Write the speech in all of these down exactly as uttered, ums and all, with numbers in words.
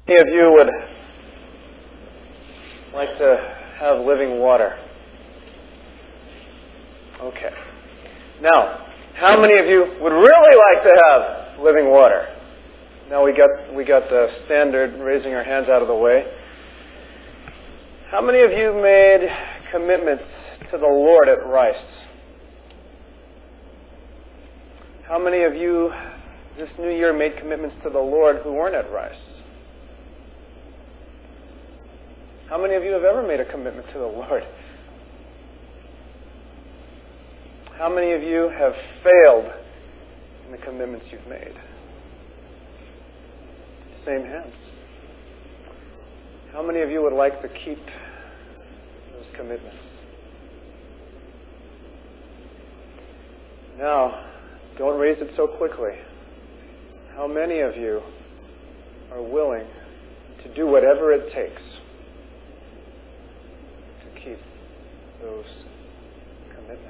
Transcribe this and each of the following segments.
Many of you would like to have living water? Okay. Now, how many of you would really like to have living water? Now we got we got the standard raising our hands out of the way. How many of you made commitments to the Lord at Rice? How many of you this new year made commitments to the Lord who weren't at Rice? How many of you have ever made a commitment to the Lord? How many of you have failed in the commitments you've made? Same hands. How many of you would like to keep those commitments? Now, don't raise it so quickly. How many of you are willing to do whatever it takes to keep those commitments?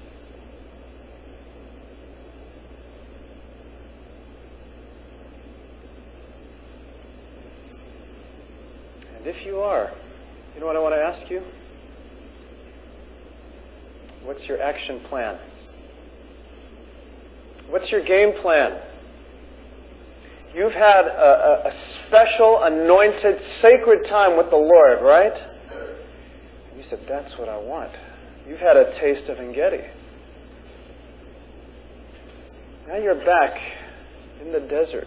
And if you are, you know what I want to ask you? What's your action plan? What's your game plan? You've had a, a, a special, anointed, sacred time with the Lord, right? And you said, that's what I want. You've had a taste of Engedi. Now you're back in the desert.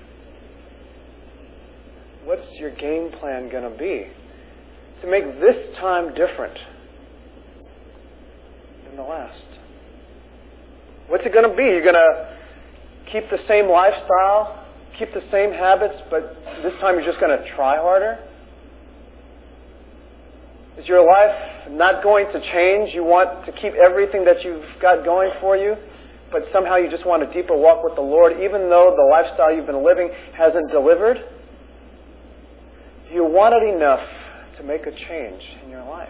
What's your game plan going to be to make this time different than the last? What's it going to be? You're going to keep the same lifestyle, keep the same habits, but this time you're just going to try harder? Is your life not going to change? You want to keep everything that you've got going for you, but somehow you just want a deeper walk with the Lord, even though the lifestyle you've been living hasn't delivered? Do you want it enough to make a change in your life?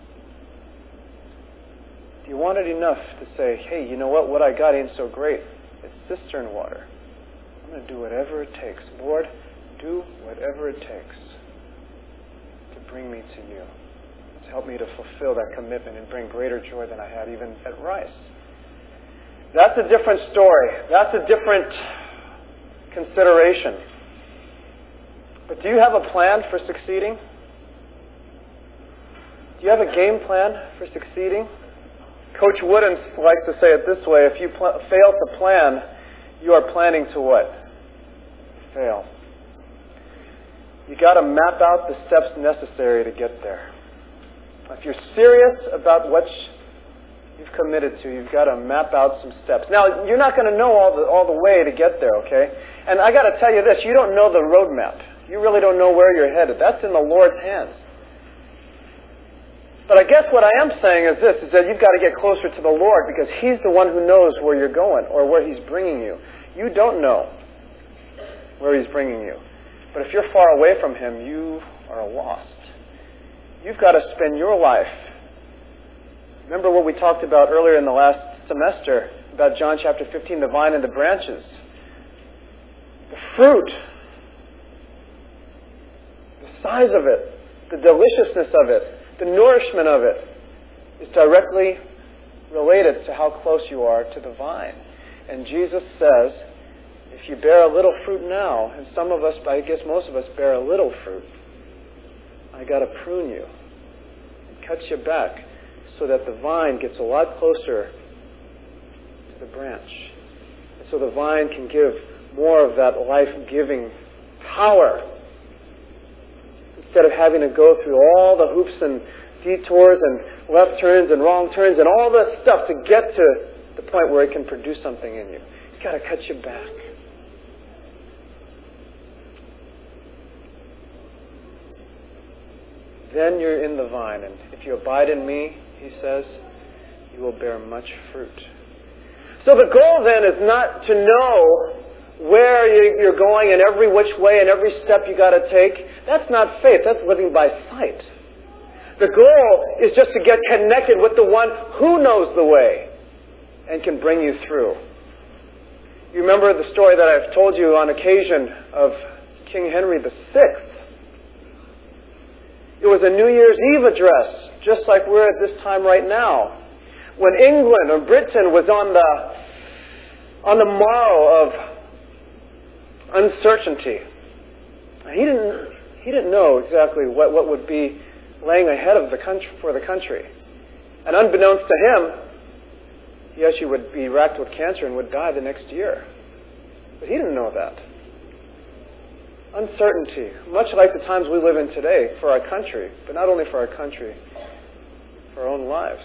Do you want it enough to say, hey, you know what? What I got ain't so great. It's cistern water. I'm going to do whatever it takes. Lord, do whatever it takes to bring me to you. To help me to fulfill that commitment and bring greater joy than I had even at Rice. That's a different story. That's a different consideration. But do you have a plan for succeeding? Do you have a game plan for succeeding? Coach Wooden likes to say it this way: if you pl- fail to plan, you are planning to what? Fail. You got to map out the steps necessary to get there. If you're serious about what you've committed to, you've got to map out some steps. Now, you're not going to know all the all the way to get there, okay? And I got to tell you this: you don't know the roadmap. You really don't know where you're headed. That's in the Lord's hands. But I guess what I am saying is this, is that you've got to get closer to the Lord because He's the one who knows where you're going or where He's bringing you. You don't know where He's bringing you. But if you're far away from Him, you are lost. You've got to spend your life. Remember what we talked about earlier in the last semester about John chapter fifteen, the vine and the branches. The fruit, the size of it, the deliciousness of it, the nourishment of it is directly related to how close you are to the vine. And Jesus says, if you bear a little fruit now, and some of us, I guess most of us, bear a little fruit, I got to prune you and cut you back so that the vine gets a lot closer to the branch. And so the vine can give more of that life-giving power instead of having to go through all the hoops and detours and left turns and wrong turns and all that stuff to get to the point where it can produce something in you. It's got to cut you back. Then you're in the vine, and if you abide in me, He says, you will bear much fruit. So the goal then is not to know where you're going in every which way and every step you got to take. That's not faith. That's living by sight. The goal is just to get connected with the one who knows the way and can bring you through. You remember the story that I've told you on occasion of King Henry the Sixth. It was a New Year's Eve address, just like we're at this time right now, when England or Britain was on the on the morrow of uncertainty. He didn't he didn't know exactly what, what would be laying ahead of the country for the country. And unbeknownst to him, he actually would be racked with cancer and would die the next year. But he didn't know that. Uncertainty, much like the times we live in today for our country, but not only for our country, for our own lives.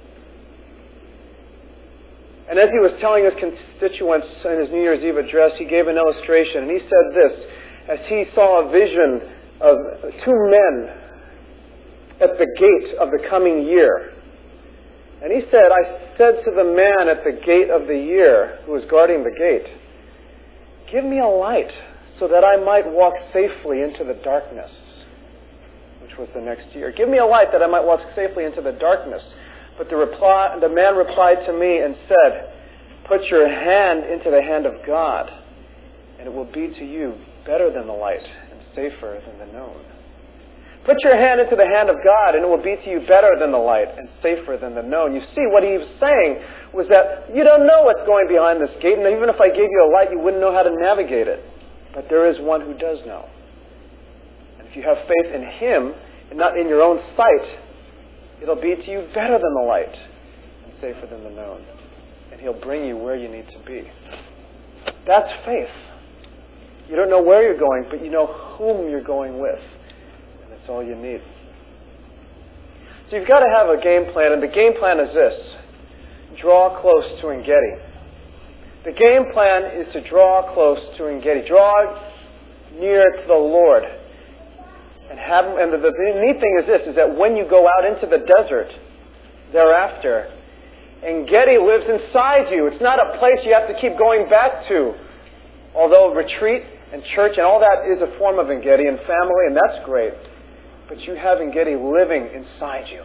And as he was telling his constituents in his New Year's Eve address, he gave an illustration, and he said this, as he saw a vision of two men at the gate of the coming year. And he said, I said to the man at the gate of the year, who was guarding the gate, give me a light so that I might walk safely into the darkness, which was the next year. Give me a light that I might walk safely into the darkness. But the, reply, the man replied to me and said, put your hand into the hand of God, and it will be to you better than the light and safer than the known. Put your hand into the hand of God, and it will be to you better than the light and safer than the known. You see, what he was saying was that you don't know what's going behind this gate, and even if I gave you a light, you wouldn't know how to navigate it. But there is one who does know. And if you have faith in him, and not in your own sight, it'll be to you better than the light and safer than the known. And he'll bring you where you need to be. That's faith. You don't know where you're going, but you know whom you're going with. And that's all you need. So you've got to have a game plan, and the game plan is this. Draw close to Engedi. The game plan is to draw close to Engedi. Draw near to the Lord. And have, and the, the neat thing is this, is that when you go out into the desert thereafter, Engedi lives inside you. It's not a place you have to keep going back to. Although retreat and church and all that is a form of Engedi and family, and that's great. But you have Engedi living inside you.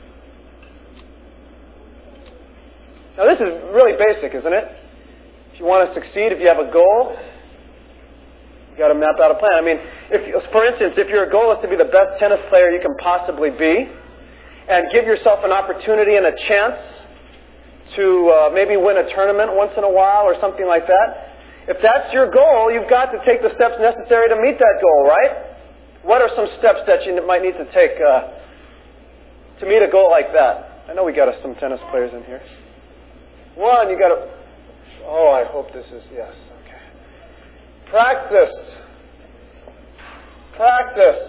Now this is really basic, isn't it? If you want to succeed, if you have a goal, you've got to map out a plan. I mean, if, for instance, if your goal is to be the best tennis player you can possibly be, and give yourself an opportunity and a chance to uh, maybe win a tournament once in a while or something like that, if that's your goal, you've got to take the steps necessary to meet that goal, right? What are some steps that you might need to take uh, to meet a goal like that? I know we got some tennis players in here. One, you got to... Oh, I hope this is... Yes, okay. Practice. Practice.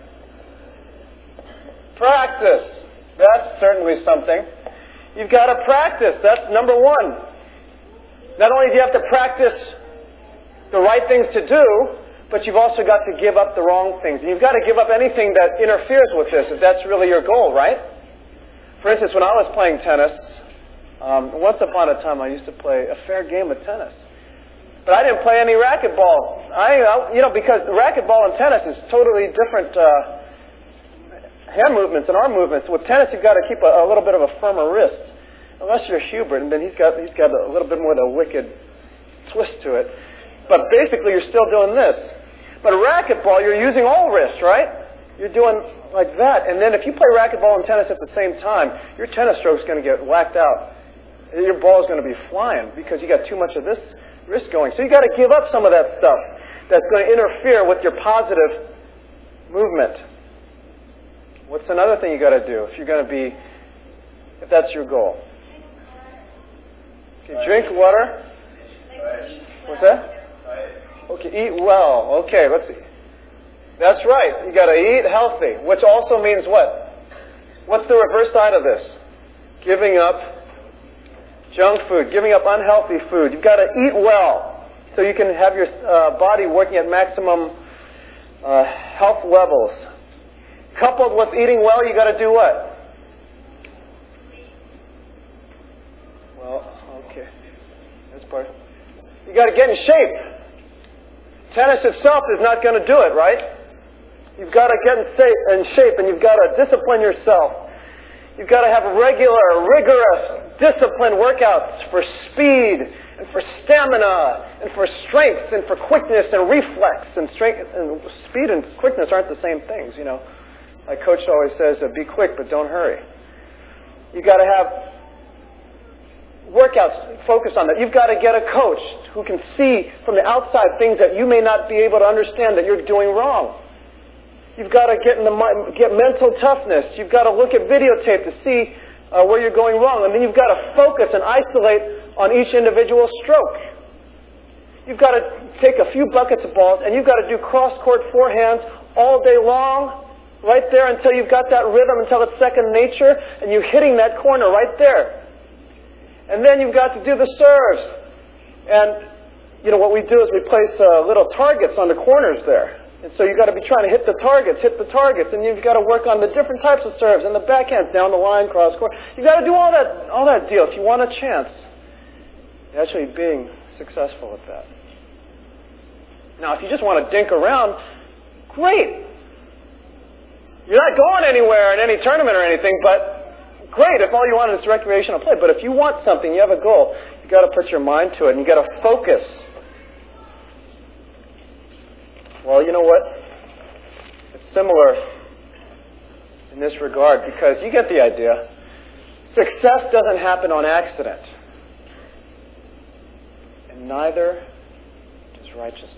Practice. That's certainly something. You've got to practice. That's number one. Not only do you have to practice the right things to do, but you've also got to give up the wrong things. And you've got to give up anything that interferes with this, if that's really your goal, right? For instance, when I was playing tennis, um, once upon a time I used to play a fair game of tennis. But I didn't play any racquetball. I, you know, because racquetball and tennis is totally different uh, hand movements and arm movements. With tennis, you've got to keep a, a little bit of a firmer wrist. Unless you're Hubert, and then he's got he's got a little bit more of the wicked twist to it. But basically, you're still doing this. But racquetball, you're using all wrists, right? You're doing like that. And then if you play racquetball and tennis at the same time, your tennis stroke's going to get whacked out. Your ball's going to be flying because you got too much of this wrist going. So you got to give up some of that stuff that's going to interfere with your positive movement. What's another thing you got to do if you're going to be, if that's your goal? Okay, drink water. What's that? Okay, eat well. Okay, let's see. That's right. You got to eat healthy, which also means what? What's the reverse side of this? Giving up junk food, giving up unhealthy food. You've got to eat well so you can have your uh, body working at maximum uh, health levels. Coupled with eating well, you got to do what? Well, okay. That's part. You got to get in shape. Tennis itself is not going to do it, right? You've got to get in shape, and you've got to discipline yourself. You've got to have regular, rigorous, disciplined workouts for speed and for stamina and for strength and for quickness and reflex. And strength and speed and quickness aren't the same things, you know. My coach always says, uh, be quick, but don't hurry. You've got to have workouts focused on that. You've got to get a coach who can see from the outside things that you may not be able to understand that you're doing wrong. You've got to get in the get mental toughness. You've got to look at videotape to see uh, where you're going wrong. And then you've got to focus and isolate on each individual stroke. You've got to take a few buckets of balls and you've got to do cross-court forehands all day long, right there until you've got that rhythm, until it's second nature, and you're hitting that corner right there. And then you've got to do the serves. And, you know, what we do is we place uh, little targets on the corners there. And so you've got to be trying to hit the targets, hit the targets, and you've got to work on the different types of serves and the backhands, down the line, cross court. You've got to do all that, all that deal if you want a chance at actually being successful at that. Now, if you just want to dink around, great. You're not going anywhere in any tournament or anything, but great if all you want is recreational play. But if you want something, you have a goal, you've got to put your mind to it, and you've got to focus. Well, you know what? It's similar in this regard because you get the idea. Success doesn't happen on accident. And neither does righteousness.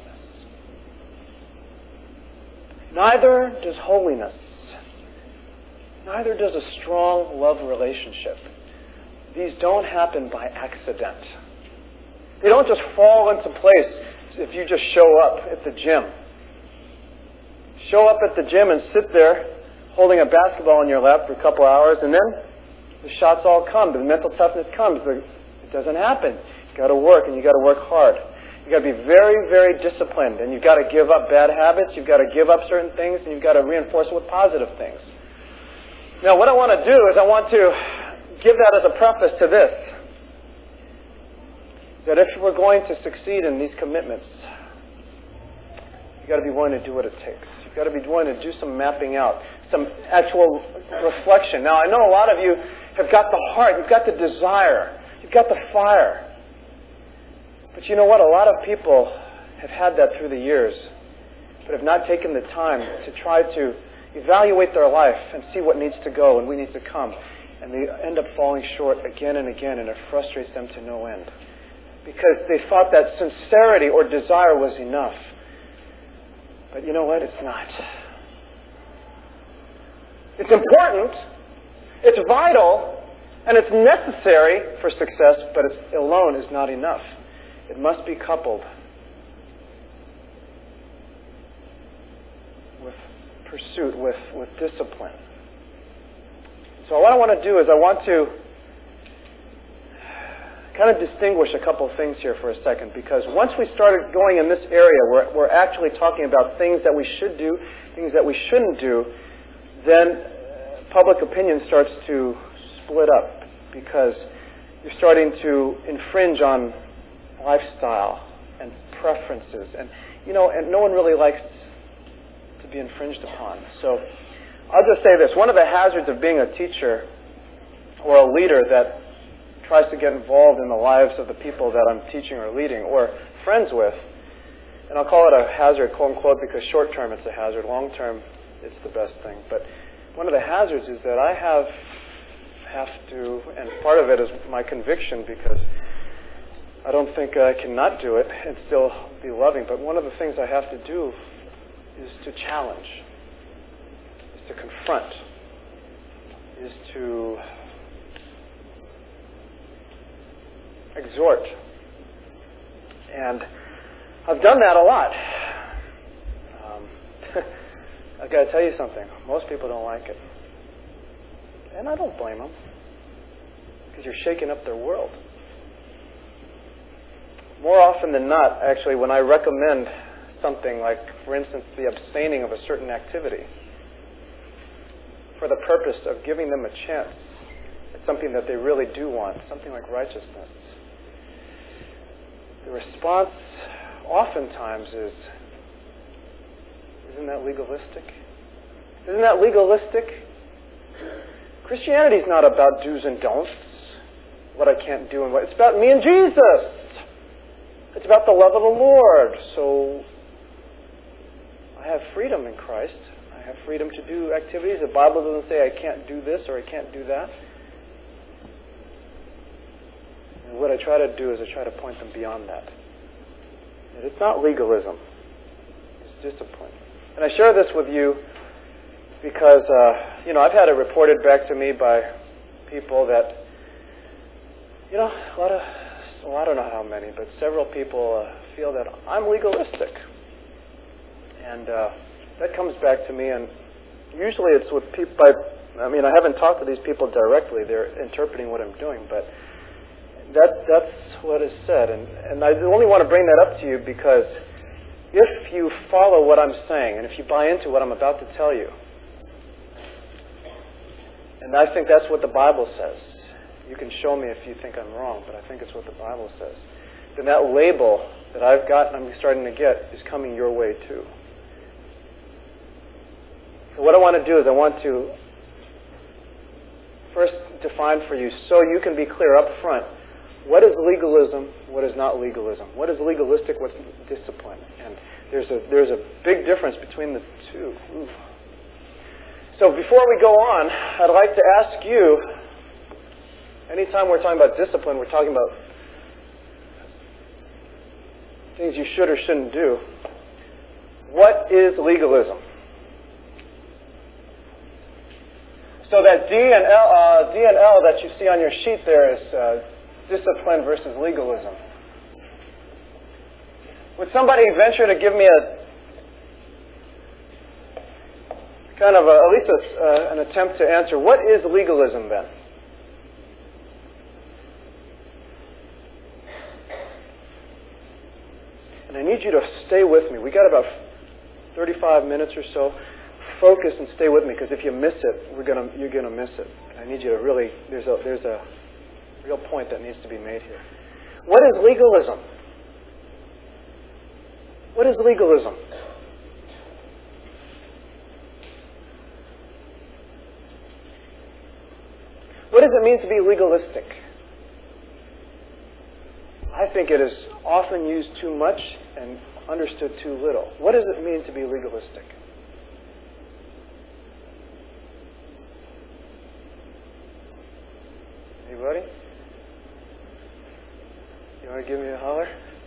Neither does holiness. Neither does a strong love relationship. These don't happen by accident. They don't just fall into place if you just show up at the gym. Show up at the gym and sit there holding a basketball in your lap for a couple hours, and then the shots all come. The mental toughness comes. It doesn't happen. You've got to work, and you've got to work hard. You've got to be very, very disciplined, and you've got to give up bad habits. You've got to give up certain things, and you've got to reinforce it with positive things. Now, what I want to do is I want to give that as a preface to this, that if we're going to succeed in these commitments, you've got to be willing to do what it takes. You've got to be willing to do some mapping out, some actual reflection. Now, I know a lot of you have got the heart, you've got the desire, you've got the fire. But you know what? A lot of people have had that through the years, but have not taken the time to try to evaluate their life and see what needs to go and what needs to come. And they end up falling short again and again, and it frustrates them to no end. Because they thought that sincerity or desire was enough. But you know what? It's not. It's important, it's vital, and it's necessary for success, but it alone is not enough. It must be coupled with pursuit, with, with discipline. So what I want to do is I want to kind of distinguish a couple of things here for a second, because once we started going in this area where we're actually talking about things that we should do, things that we shouldn't do, then public opinion starts to split up, because you're starting to infringe on lifestyle and preferences, and you know, and no one really likes to be infringed upon. So I'll just say this: one of the hazards of being a teacher or a leader that tries to get involved in the lives of the people that I'm teaching or leading or friends with, and I'll call it a hazard, quote unquote, because short term it's a hazard, long term it's the best thing. But one of the hazards is that I have have to, and part of it is my conviction, because I don't think I can not do it and still be loving. But one of the things I have to do is to challenge, is to confront, is to exhort. And I've done that a lot. Um, I've got to tell you something. Most people don't like it. And I don't blame them, because you're shaking up their world. More often than not, actually, when I recommend something like, for instance, the abstaining of a certain activity for the purpose of giving them a chance at something that they really do want, something like righteousness, the response oftentimes is, isn't that legalistic? Isn't that legalistic? Christianity is not about do's and don'ts, what I can't do and what. It's about me and Jesus. It's about the love of the Lord. So I have freedom in Christ. I have freedom to do activities. The Bible doesn't say I can't do this or I can't do that. And what I try to do is I try to point them beyond that. And it's not legalism. It's discipline. And I share this with you because, uh, you know, I've had it reported back to me by people that, you know, a lot of, well, I don't know how many, but several people uh, feel that I'm legalistic. And uh, that comes back to me, and usually it's with people, by, I mean, I haven't talked to these people directly. They're interpreting what I'm doing, but that that's what is said. And, and I only want to bring that up to you because if you follow what I'm saying, and if you buy into what I'm about to tell you, and I think that's what the Bible says. You can show me if you think I'm wrong, but I think it's what the Bible says. Then that label that I've got and I'm starting to get is coming your way too. So what I want to do is I want to first define for you so you can be clear up front. What is legalism? What is not legalism? What is legalistic? What's discipline? And there's a there's a big difference between the two. Ooh. So before we go on, I'd like to ask you, anytime we're talking about discipline, we're talking about things you should or shouldn't do. What is legalism? So that D and L, uh, D and L that you see on your sheet there is uh, discipline versus legalism. Would somebody venture to give me a kind of a, at least a, uh, an attempt to answer, what is legalism then? And I need you to stay with me. We got about thirty-five minutes or so. Focus and stay with me, because if you miss it, we're gonna you're gonna miss it. I need you to really. There's a there's a real point that needs to be made here. What is legalism? What is legalism? What does it mean to be legalistic? I think it is often used too much and understood too little. What does it mean to be legalistic? Anybody? You want to give me a holler?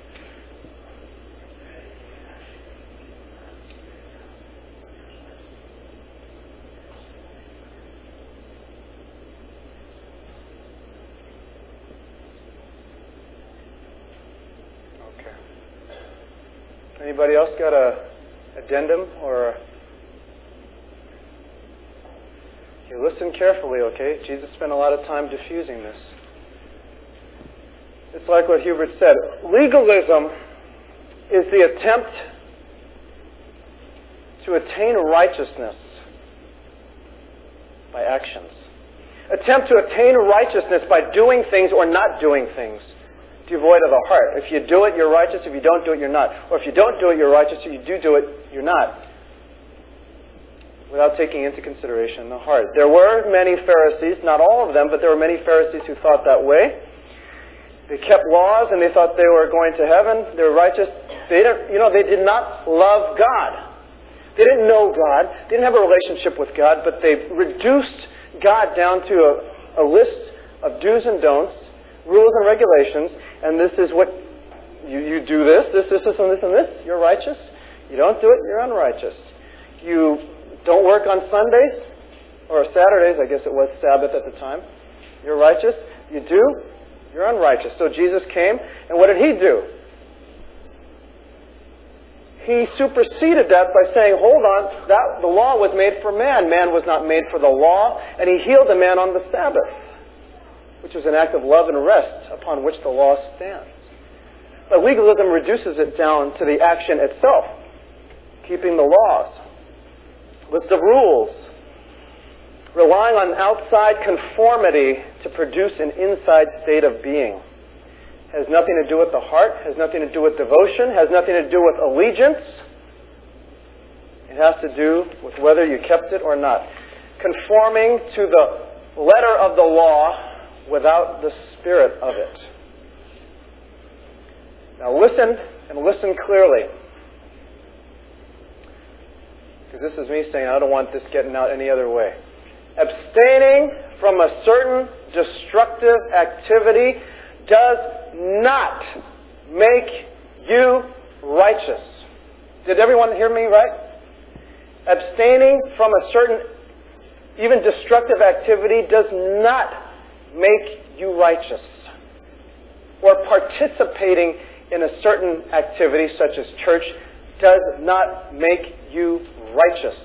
Anybody else got a addendum or a... Okay, listen carefully, okay? Jesus spent a lot of time diffusing this. It's like what Hubert said. Legalism is the attempt to attain righteousness by actions. Attempt to attain righteousness by doing things or not doing things. Devoid of the heart. If you do it, you're righteous. If you don't do it, you're not. Or if you don't do it, you're righteous. If you do do it, you're not. Without taking into consideration the heart. There were many Pharisees, not all of them, but there were many Pharisees who thought that way. They kept laws and they thought they were going to heaven. They were righteous. They didn't, you know, they did not love God. They didn't know God. They didn't have a relationship with God, but they reduced God down to a, a list of do's and don'ts, rules and regulations, and this is what, you, you do this, this, this, this, and this, and this, you're righteous. You don't do it, you're unrighteous. You don't work on Sundays, or Saturdays, I guess it was Sabbath at the time, you're righteous. You do, you're unrighteous. So Jesus came, and what did He do? He superseded that by saying, hold on, that the law was made for man. Man was not made for the law, and He healed the man on the Sabbath, which was an act of love and rest upon which the law stands. But legalism reduces it down to the action itself, keeping the laws, list of rules, relying on outside conformity to produce an inside state of being. Has nothing to do with the heart, has nothing to do with devotion, has nothing to do with allegiance. It has to do with whether you kept it or not. Conforming to the letter of the law without the spirit of it. Now listen, and listen clearly. Because this is me saying I don't want this getting out any other way. Abstaining from a certain destructive activity does not make you righteous. Did everyone hear me right? Abstaining from a certain, even destructive activity does not make you righteous. Or participating in a certain activity, such as church, does not make you righteous.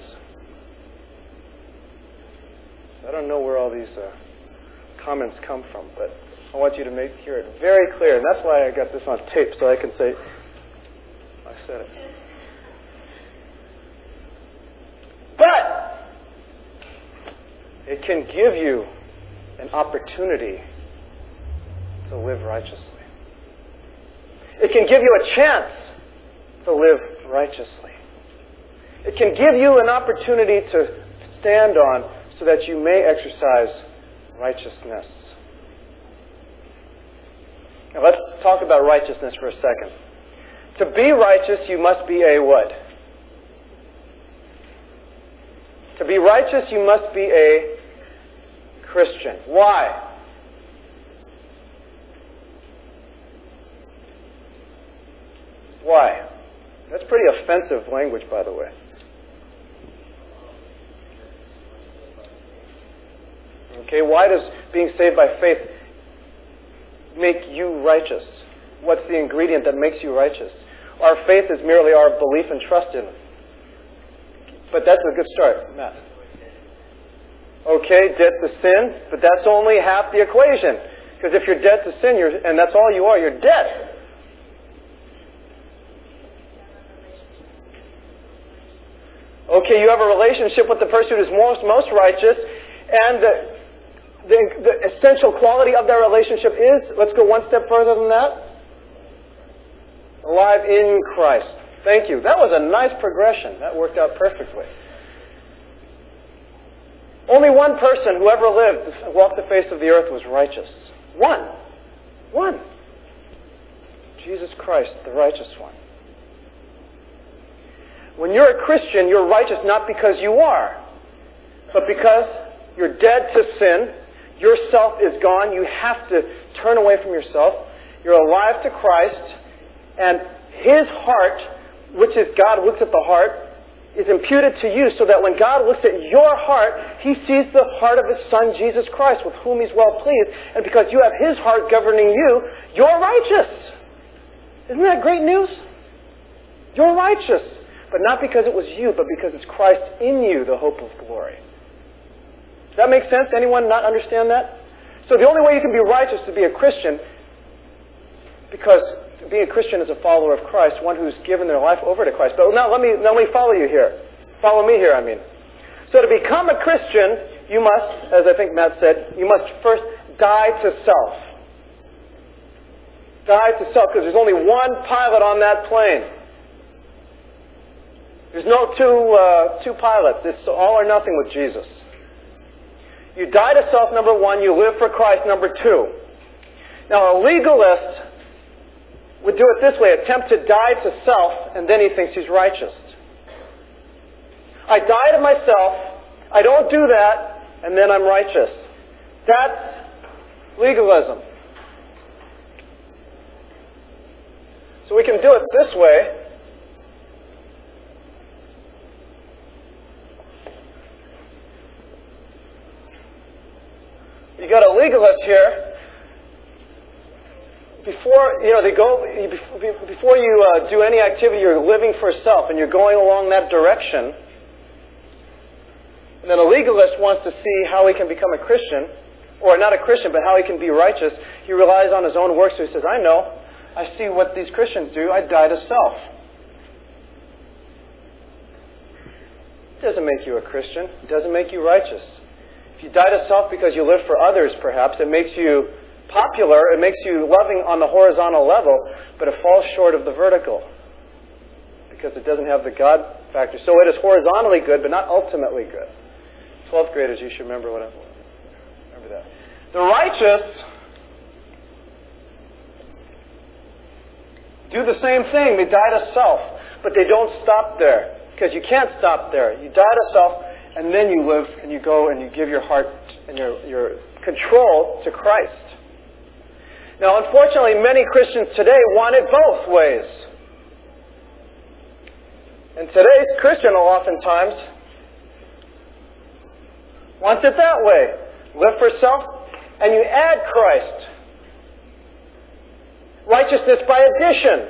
I don't know where all these uh, comments come from, but I want you to make hear it very clear. And that's why I got this on tape, so I can say, I said it. But it can give you an opportunity to live righteously. It can give you a chance to live righteously. It can give you an opportunity to stand on so that you may exercise righteousness. Now let's talk about righteousness for a second. To be righteous, you must be a what? To be righteous, you must be a Christian. Why? Why? That's pretty offensive language, by the way. Okay, why does being saved by faith make you righteous? What's the ingredient that makes you righteous? Our faith is merely our belief and trust in it. But that's a good start, Matt. Okay, dead to sin, but that's only half the equation. Because if you're dead to sin, you're, and that's all you are, you're dead. Okay, you have a relationship with the person who is most, most righteous, and the, the, the essential quality of that relationship is, let's go one step further than that, alive in Christ. Thank you. That was a nice progression. That worked out perfectly. Only one person who ever lived and walked the face of the earth was righteous. One. One. Jesus Christ, the righteous one. When you're a Christian, you're righteous not because you are, but because you're dead to sin. Your self is gone. You have to turn away from yourself. You're alive to Christ. And His heart, which is God looks at the heart, is imputed to you so that when God looks at your heart, He sees the heart of His Son, Jesus Christ, with whom He's well pleased. And because you have His heart governing you, you're righteous. Isn't that great news? You're righteous. But not because it was you, but because it's Christ in you, the hope of glory. Does that make sense? Anyone not understand that? So the only way you can be righteous is to be a Christian, because being a Christian is a follower of Christ, one who's given their life over to Christ. But now let me, let me follow you here. Follow me here, I mean. So to become a Christian, you must, as I think Matt said, you must first die to self. Die to self, because there's only one pilot on that plane. There's no two uh, two pilots. It's all or nothing with Jesus. You die to self, number one. You live for Christ, number two. Now, a legalist would do it this way. Attempt to die to self, and then he thinks he's righteous. I die to myself. I don't do that, and then I'm righteous. That's legalism. So we can do it this way. You got a legalist here. Before you know, they go before you uh, do any activity, you're living for self, and you're going along that direction. And then a legalist wants to see how he can become a Christian, or not a Christian, but how he can be righteous. He relies on his own works. So he says, "I know. I see what these Christians do. I die to self." It doesn't make you a Christian. It doesn't make you righteous. If you die to self because you live for others, perhaps, it makes you popular, it makes you loving on the horizontal level, but it falls short of the vertical because it doesn't have the God factor. So it is horizontally good, but not ultimately good. twelfth graders, you should remember what I'm The righteous do the same thing. They die to self, but they don't stop there, because you can't stop there. You die to self, and then you live and you go and you give your heart and your, your control to Christ. Now, unfortunately, many Christians today want it both ways. And today's Christian oftentimes wants it that way. Live for self, and you add Christ. Righteousness by addition.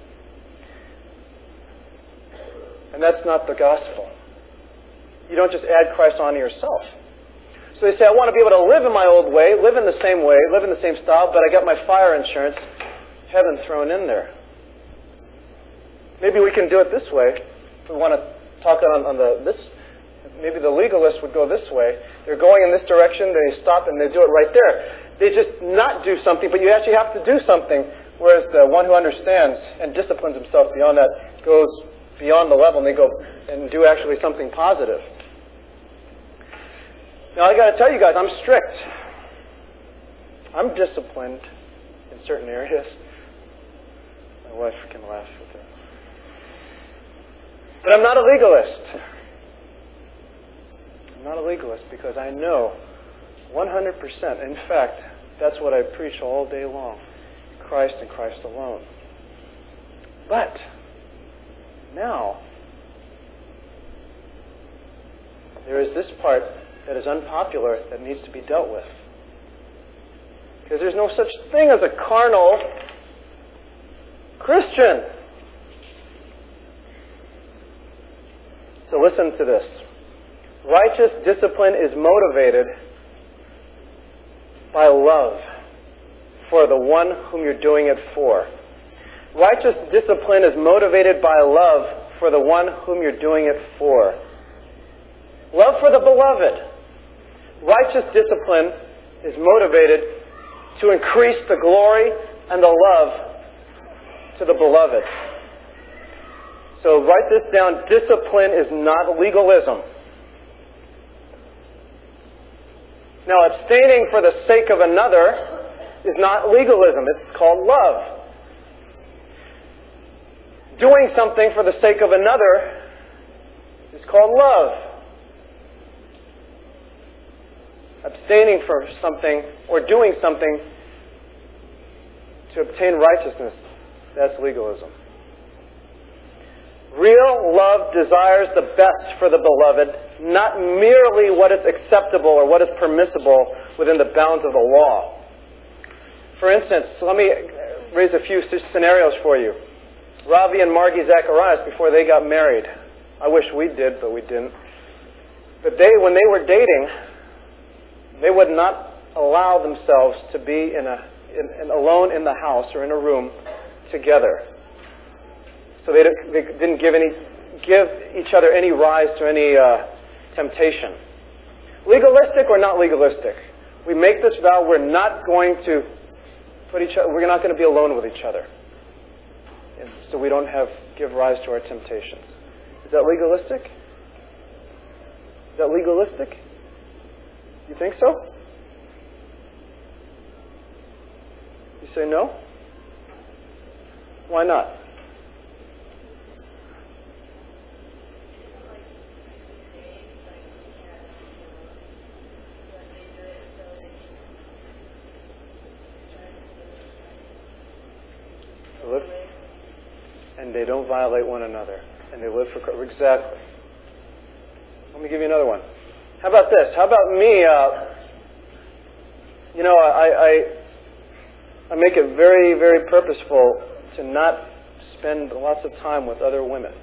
And that's not the gospel. You don't just add Christ onto yourself. So they say, I want to be able to live in my old way, live in the same way, live in the same style, but I got my fire insurance, heaven thrown in there. Maybe we can do it this way. If we want to talk on, on the this, maybe the legalist would go this way. They're going in this direction, they stop and they do it right there. They just not do something, but you actually have to do something. Whereas the one who understands and disciplines himself beyond that goes beyond the level, and they go and do actually something positive. Now, I got to tell you guys, I'm strict. I'm disciplined in certain areas. My wife can laugh with that. But I'm not a legalist. I'm not a legalist because I know one hundred percent, in fact, that's what I preach all day long. Christ and Christ alone. But now, there is this part that is unpopular that needs to be dealt with. Because there's no such thing as a carnal Christian. So listen to this. Righteous discipline is motivated by love for the one whom you're doing it for. Righteous discipline is motivated by love for the one whom you're doing it for. Love for the beloved. Righteous discipline is motivated to increase the glory and the love to the beloved. So write this down. Discipline is not legalism. Now, abstaining for the sake of another is not legalism. It's called love. Doing something for the sake of another is called love. Abstaining for something or doing something to obtain righteousness, that's legalism. Real love desires the best for the beloved, not merely what is acceptable or what is permissible within the bounds of the law. For instance, let me raise a few scenarios for you. Ravi and Margie Zacharias, before they got married. I wish we did, but we didn't. But they, when they were dating, they would not allow themselves to be in a, in, in, alone in the house or in a room together. So they, they didn't give any, give each other any rise to any uh, temptation. Legalistic or not legalistic? We make this vow: we're not going to put each other, we're not going to be alone with each other, and so we don't have give rise to our temptations. Is that legalistic? Is that legalistic? You think so? You say no? Why not? Live, and they don't violate one another, and they live for Christ. Exactly. Let me give you another one. How about this? How about me? Uh, you know, I, I I make it very, very purposeful to not spend lots of time with other women.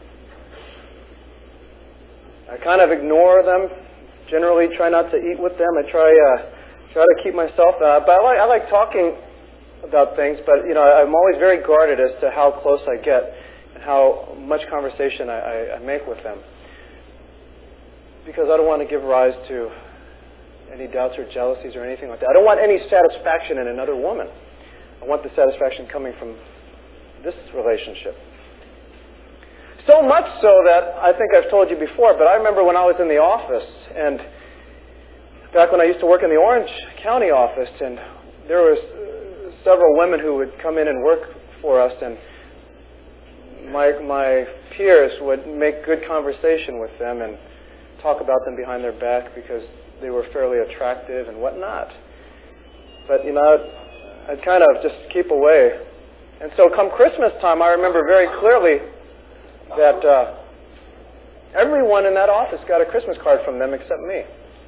I kind of ignore them. Generally, try not to eat with them. I try uh, try to keep myself. Uh, but I like I like talking about things, but you know, I'm always very guarded as to how close I get and how much conversation I, I, I make with them, because I don't want to give rise to any doubts or jealousies or anything like that. I don't want any satisfaction in another woman. I want the satisfaction coming from this relationship. So much so that I think I've told you before, but I remember when I was in the office and back when I used to work in the Orange County office, and there was several women who would come in and work for us, and my my peers would make good conversation with them and talk about them behind their back because they were fairly attractive and whatnot. But, you know, I'd, I'd kind of just keep away. And so come Christmas time, I remember very clearly that uh, everyone in that office got a Christmas card from them except me.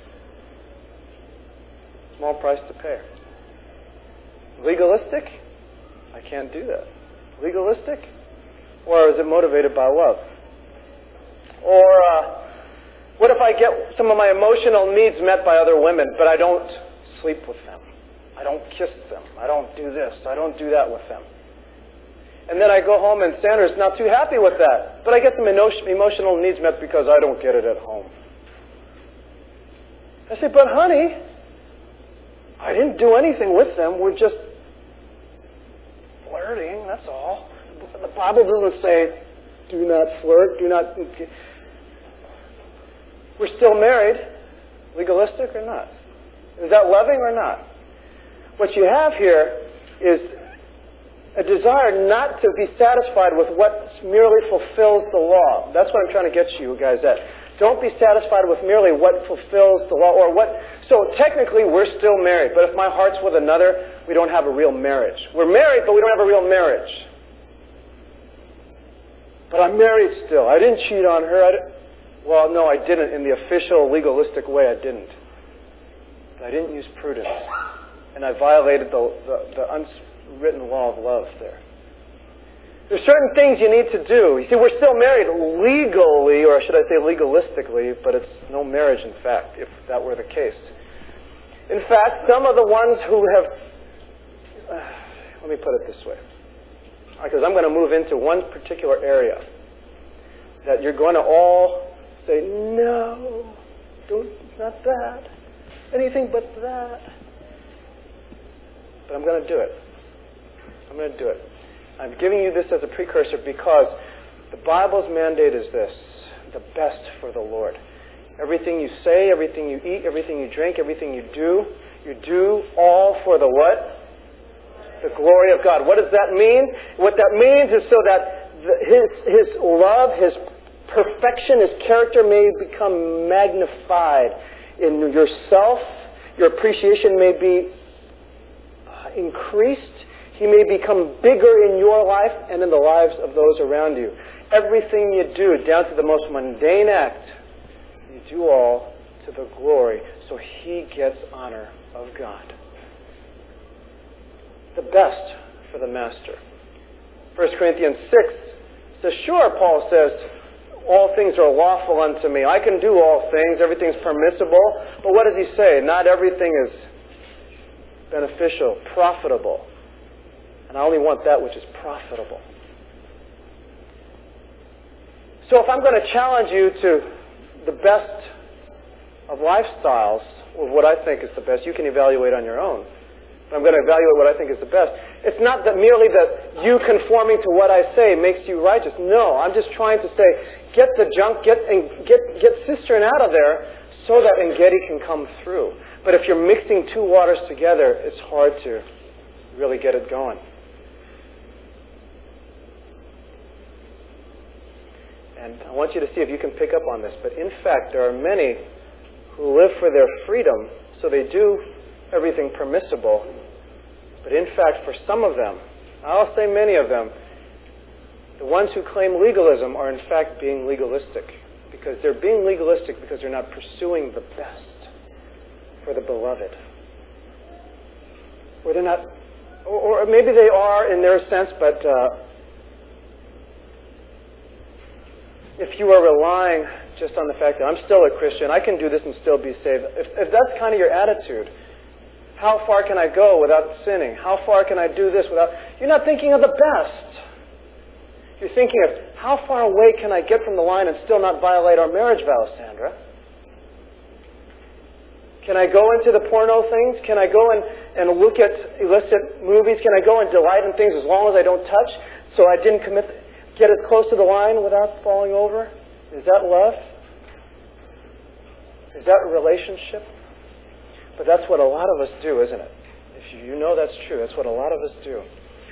Small price to pay. Legalistic? I can't do that. Legalistic? Or is it motivated by love? Or uh, what if I get some of my emotional needs met by other women, but I don't sleep with them? I don't kiss them. I don't do this. I don't do that with them. And then I go home and Sandra's not too happy with that. But I get some emotional needs met because I don't get it at home. I say, but honey, I didn't do anything with them. We're just flirting, that's all. The Bible doesn't say, do not flirt, do not... We're still married. Legalistic or not? Is that loving or not? What you have here is a desire not to be satisfied with what merely fulfills the law. That's what I'm trying to get you guys at. Don't be satisfied with merely what fulfills the law or what... So technically we're still married, but if my heart's with another, we don't have a real marriage. We're married, but we don't have a real marriage. But I'm married still. I didn't cheat on her. I didn't... Well, no, I didn't. In the official, legalistic way, I didn't. But I didn't use prudence. And I violated the, the, the unwritten law of love there. There's certain things you need to do. You see, we're still married legally, or should I say legalistically, but it's no marriage, in fact, if that were the case. In fact, some of the ones who have... Uh, let me put it this way. Because I'm going to move into one particular area that you're going to all say, no, don't, not that, anything but that. But I'm going to do it. I'm going to do it. I'm giving you this as a precursor because the Bible's mandate is this, the best for the Lord. Everything you say, everything you eat, everything you drink, everything you do, you do all for the what? The glory of God. What does that mean? What that means is so that His, His love, His perfection, His character may become magnified in yourself. Your appreciation may be increased. He may become bigger in your life and in the lives of those around you. Everything you do, down to the most mundane act, you do all to the glory, so He gets honor of God. The best for the Master. First Corinthians six says, sure, Paul says, all things are lawful unto me. I can do all things. Everything's permissible. But what does he say? Not everything is beneficial, profitable. And I only want that which is profitable. So if I'm going to challenge you to the best of lifestyles, or what I think is the best, you can evaluate on your own. I'm going to evaluate what I think is the best. It's not that merely that you conforming to what I say makes you righteous. No, I'm just trying to say, get the junk, get and get get cistern out of there so that Engedi can come through. But if you're mixing two waters together, it's hard to really get it going. And I want you to see if you can pick up on this. But in fact, there are many who live for their freedom, so they do everything permissible. But in fact, for some of them, I'll say many of them, the ones who claim legalism are in fact being legalistic. Because they're being legalistic because they're not pursuing the best for the beloved. Or they're not, or, or maybe they are in their sense, but uh, if you are relying just on the fact that I'm still a Christian, I can do this and still be saved. If, if that's kind of your attitude, how far can I go without sinning? How far can I do this without... You're not thinking of the best. You're thinking of how far away can I get from the line and still not violate our marriage vows, Sandra? Can I go into the porno things? Can I go and, and look at illicit movies? Can I go and delight in things as long as I don't touch so I didn't commit, get as close to the line without falling over? Is that love? Is that a relationship? But that's what a lot of us do, isn't it? If you know that's true, that's what a lot of us do.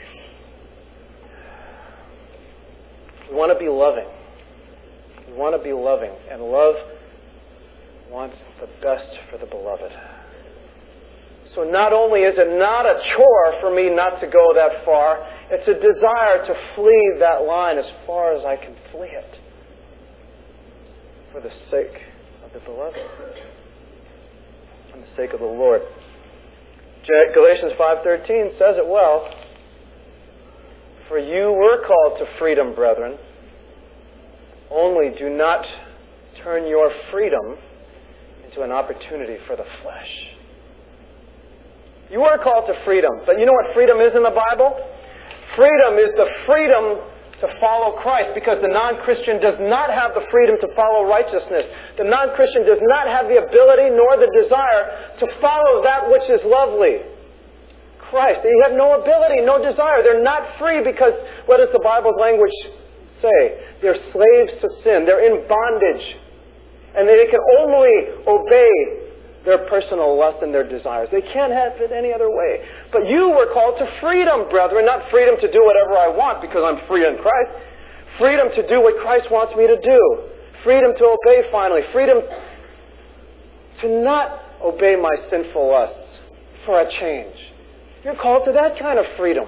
We want to be loving. We want to be loving. And love wants the best for the beloved. So not only is it not a chore for me not to go that far, it's a desire to flee that line as far as I can flee it for the sake of the beloved, for the sake of the Lord. Galatians five thirteen says it well. For you were called to freedom, brethren. Only do not turn your freedom into an opportunity for the flesh. You were called to freedom. But you know what freedom is in the Bible? Freedom is the freedom to follow Christ, because the non-Christian does not have the freedom to follow righteousness. The non-Christian does not have the ability nor the desire to follow that which is lovely. Christ. They have no ability, no desire. They're not free because, what does the Bible's language say? They're slaves to sin. They're in bondage. And they can only obey their personal lust and their desires. They can't have it any other way. But you were called to freedom, brethren. Not freedom to do whatever I want because I'm free in Christ. Freedom to do what Christ wants me to do. Freedom to obey finally. Freedom to not obey my sinful lusts for a change. You're called to that kind of freedom.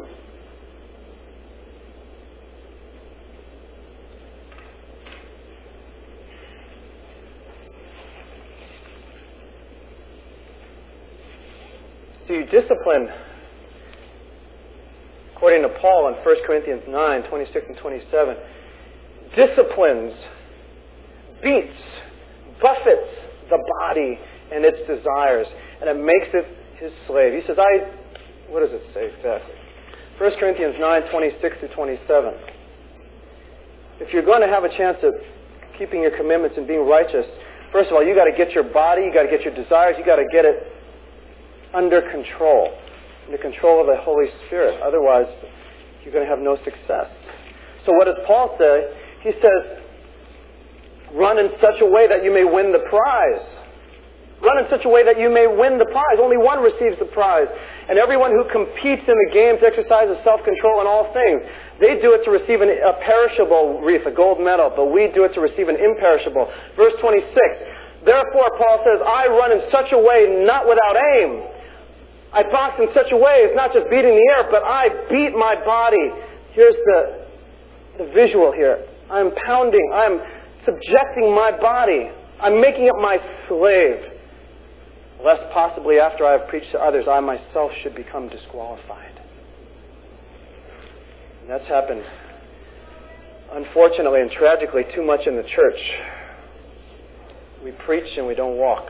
See, discipline, according to Paul in First Corinthians nine, twenty-six and twenty-seven, disciplines, beats, buffets the body and its desires, and it makes it his slave. He says, I... What does it say exactly? First Corinthians nine, twenty-six to twenty-seven. If you're going to have a chance of keeping your commitments and being righteous, first of all, you got to get your body, you got to get your desires, you got to get it under control, under control of the Holy Spirit. Otherwise, you're going to have no success. So what does Paul say? He says, run in such a way that you may win the prize. Run in such a way that you may win the prize. Only one receives the prize. And everyone who competes in the games exercises self-control in all things. They do it to receive an, a perishable wreath, a gold medal, but we do it to receive an imperishable. Verse twenty-six. Therefore, Paul says, I run in such a way not without aim. I box in such a way as not just beating the air, but I beat my body. Here's the, the visual here. I'm pounding. I'm subjecting my body. I'm making it my slave. Lest possibly after I have preached to others, I myself should become disqualified. And that's happened, unfortunately and tragically, too much in the church. We preach and we don't walk.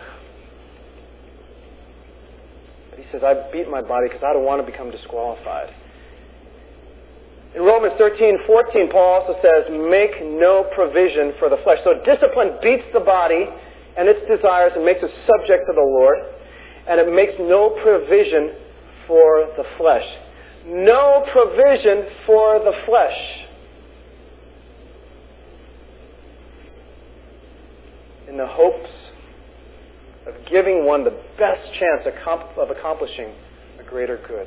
But he says, I beat my body because I don't want to become disqualified. In Romans thirteen, fourteen, Paul also says, make no provision for the flesh. So discipline beats the body and its desires and makes it subject to the Lord. And it makes no provision for the flesh. No provision for the flesh. In the hopes of giving one the best chance of accomplishing a greater good.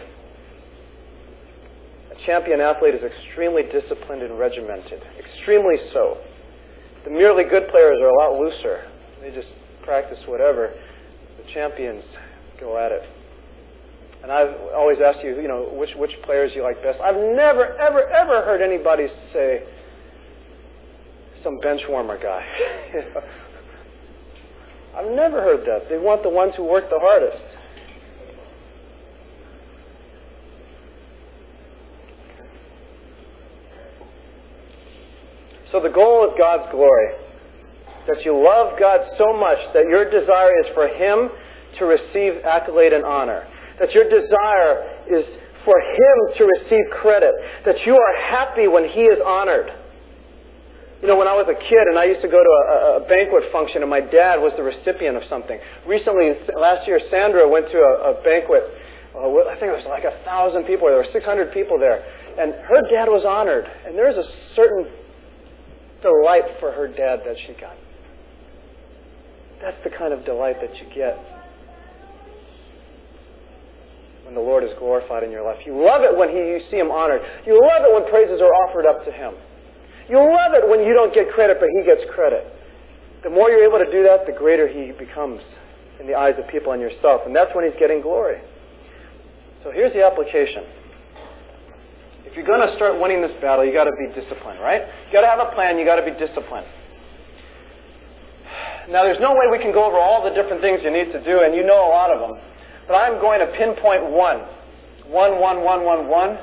A champion athlete is extremely disciplined and regimented. Extremely so. The merely good players are a lot looser. They just practice whatever. The champions go at it. And I've always asked you, you know, which which players you like best. I've never, ever, ever heard anybody say some bench warmer guy. I've never heard that. They want the ones who work the hardest. So the goal is God's glory. That you love God so much that your desire is for Him to receive accolade and honor. That your desire is for Him to receive credit. That you are happy when He is honored. You know, when I was a kid and I used to go to a, a banquet function and my dad was the recipient of something. Recently, last year, Sandra went to a, a banquet. Uh, I think it was like a thousand people. There were six hundred people there. And her dad was honored. And there's a certain delight for her dad that she got. That's the kind of delight that you get when the Lord is glorified in your life. You love it when he, you see Him honored. You love it when praises are offered up to Him. You love it when you don't get credit, but He gets credit. The more you're able to do that, the greater He becomes in the eyes of people and yourself. And that's when He's getting glory. So here's the application. If you're going to start winning this battle, you've got to be disciplined, right? You've got to have a plan. You've got to be disciplined. Now, there's no way we can go over all the different things you need to do, and you know a lot of them. But I'm going to pinpoint one. One, one, one, one, one.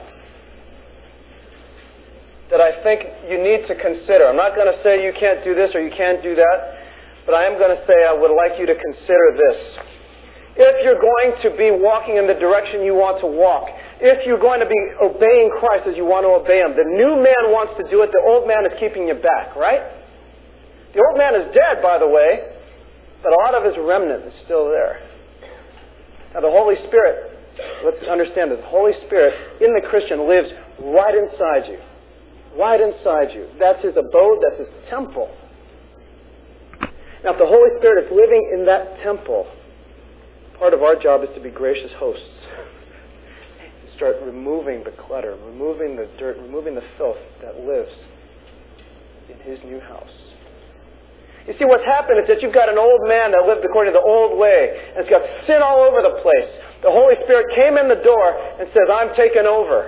That I think you need to consider. I'm not going to say you can't do this or you can't do that. But I am going to say I would like you to consider this. If you're going to be walking in the direction you want to walk, if you're going to be obeying Christ as you want to obey Him, the new man wants to do it, the old man is keeping you back, right? The old man is dead, by the way, but a lot of his remnant is still there. Now the Holy Spirit, let's understand this, the Holy Spirit in the Christian lives right inside you. Right inside you. That's His abode, that's His temple. Now if the Holy Spirit is living in that temple, part of our job is to be gracious hosts. Start removing the clutter, removing the dirt, removing the filth that lives in His new house. You see, what's happened is that you've got an old man that lived according to the old way, and it's got sin all over the place. The Holy Spirit came in the door and says, I'm taking over.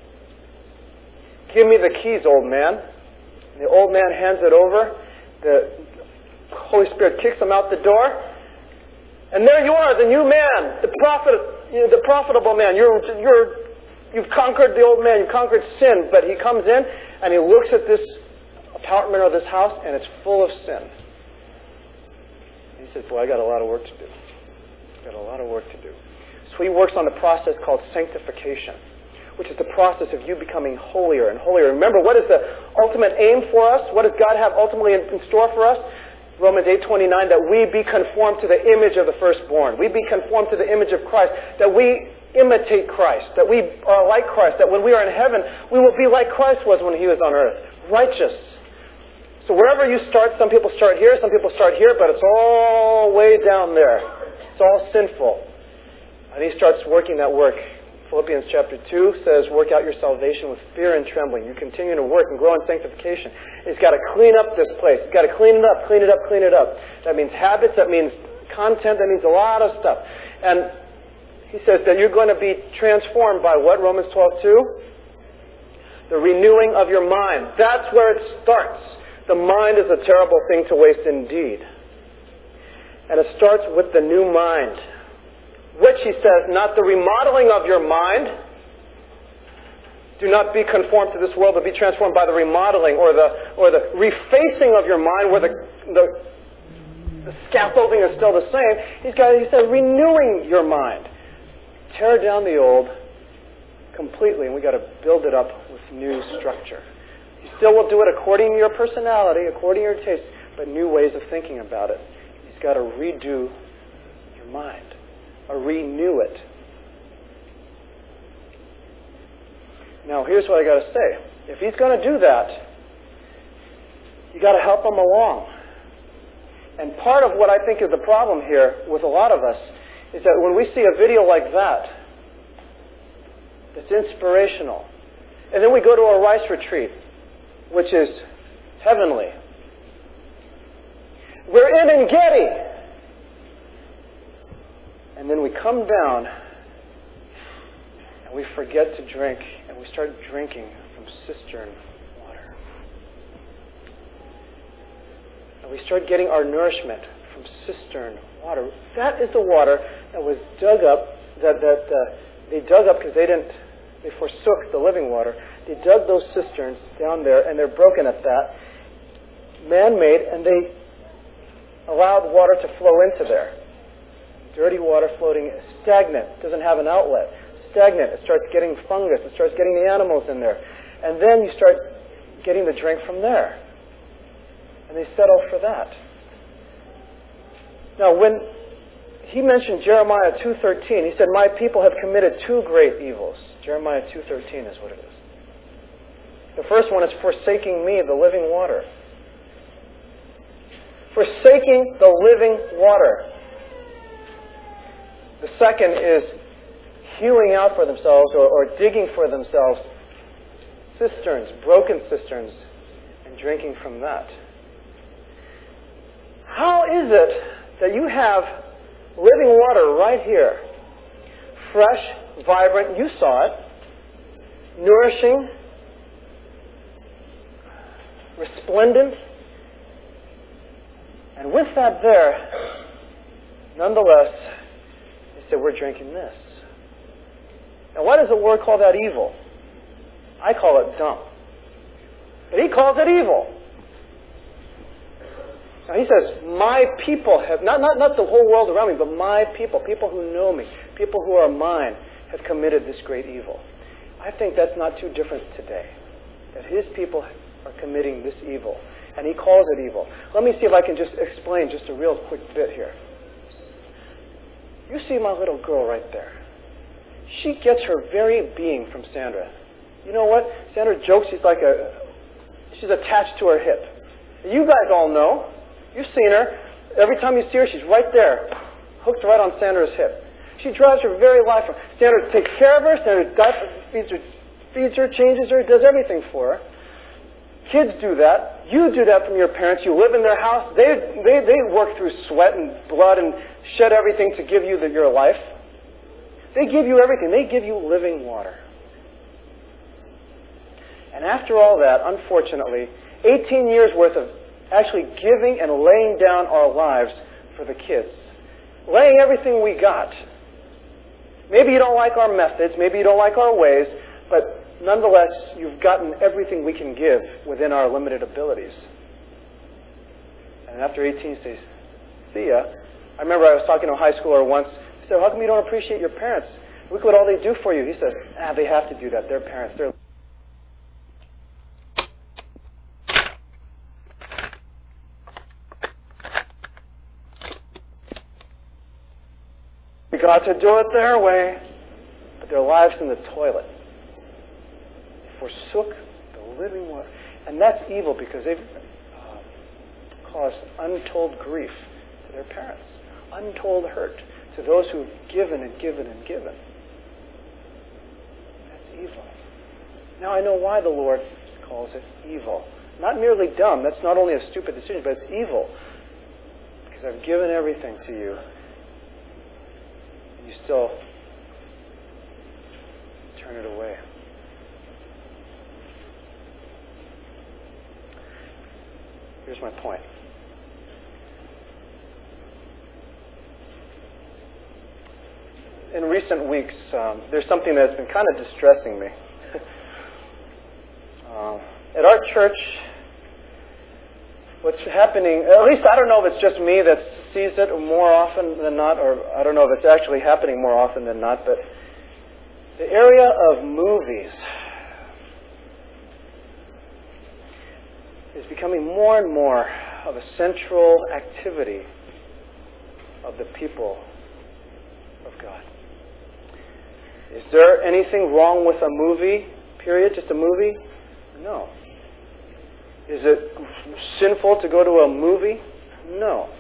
Give me the keys, old man. And the old man hands it over. The Holy Spirit kicks him out the door. And there you are, the new man, the prophet, you know, the profitable man. You're, you're, you've conquered the old man, you've conquered sin. But he comes in and he looks at this apartment or this house and it's full of sin. And he says, boy, I got a lot of work to do. I've got a lot of work to do. So he works on the process called sanctification, which is the process of you becoming holier and holier. Remember, what is the ultimate aim for us? What does God have ultimately in store for us? Romans eight twenty-nine, that we be conformed to the image of the firstborn. We be conformed to the image of Christ. That we imitate Christ. That we are like Christ. That when we are in heaven, we will be like Christ was when He was on earth. Righteous. So wherever you start, some people start here, some people start here, but it's all way down there. It's all sinful. And He starts working that work. Philippians chapter two says, work out your salvation with fear and trembling. You continue to work and grow in sanctification. He's got to clean up this place. He's got to clean it up, clean it up, clean it up. That means habits, that means content, that means a lot of stuff. And he says that you're going to be transformed by what? Romans twelve two? The renewing of your mind. That's where it starts. The mind is a terrible thing to waste indeed. And it starts with the new mind. Which, he says, not the remodeling of your mind. Do not be conformed to this world, but be transformed by the remodeling or the or the refacing of your mind, where the the, the scaffolding is still the same. He's got he said renewing your mind. Tear down the old completely, and we got to build it up with new structure. You still will do it according to your personality, according to your taste, but new ways of thinking about it. He's got to redo your mind. Or renew it. Now, here's what I got to say. If He's going to do that, you got to help Him along. And part of what I think is the problem here with a lot of us is that when we see a video like that, that's inspirational, and then we go to a rice retreat, which is heavenly. We're in Engedi. And then we come down and we forget to drink and we start drinking from cistern water. And we start getting our nourishment from cistern water. That is the water that was dug up, that, that uh, they dug up because they didn't, they forsook the living water. They dug those cisterns down there and they're broken at that, man-made, and they allowed water to flow into there. Dirty water floating, stagnant, doesn't have an outlet. Stagnant, it starts getting fungus, it starts getting the animals in there. And then you start getting the drink from there. And they settle for that. Now, when he mentioned Jeremiah two thirteen, he said, my people have committed two great evils. Jeremiah two thirteen is what it is. The first one is forsaking me, the living water. Forsaking the living water. The second is hewing out for themselves or, or digging for themselves cisterns, broken cisterns, and drinking from that. How is it that you have living water right here, fresh, vibrant, you saw it, nourishing, resplendent, and with that there, nonetheless, he said, we're drinking this. Now, why does the Lord call that evil? I call it dumb. But he calls it evil. Now, he says, my people have, not, not, not the whole world around me, but my people, people who know me, people who are mine, have committed this great evil. I think that's not too different today. That his people are committing this evil. And he calls it evil. Let me see if I can just explain just a real quick bit here. You see my little girl right there. She gets her very being from Sandra. You know what? Sandra jokes she's like a, she's attached to her hip. You guys all know. You've seen her. Every time you see her, she's right there, hooked right on Sandra's hip. She drives her very life. Sandra takes care of her. Sandra feeds her, feeds her, changes her, does everything for her. Kids do that. You do that from your parents. You live in their house. They they they work through sweat and blood and shed everything to give you the, your life. They give you everything. They give you living water. And after all that, unfortunately, eighteen years worth of actually giving and laying down our lives for the kids. Laying everything we got. Maybe you don't like our methods. Maybe you don't like our ways. But nonetheless, you've gotten everything we can give within our limited abilities. And after eighteen, he says, see ya. I remember I was talking to a high schooler once. He said, how come you don't appreciate your parents? Look what all they do for you. He said, ah, they have to do that. They're parents. They're We got to do it their way, but their lives in the toilet. They forsook the living water. And that's evil because they've uh, caused untold grief to their parents, untold hurt to those who've given and given and given. That's evil. Now I know why the Lord calls it evil. Not merely dumb. That's not only a stupid decision, but it's evil. Because I've given everything to you. You still turn it away. Here's my point. In recent weeks, um, there's something that's been kind of distressing me. uh, at our church, what's happening, at least I don't know if it's just me that sees it more often than not, or I don't know if it's actually happening more often than not, but the area of movies is becoming more and more of a central activity of the people of God. Is there anything wrong with a movie, period, just a movie? No. Is it sinful to go to a movie? No.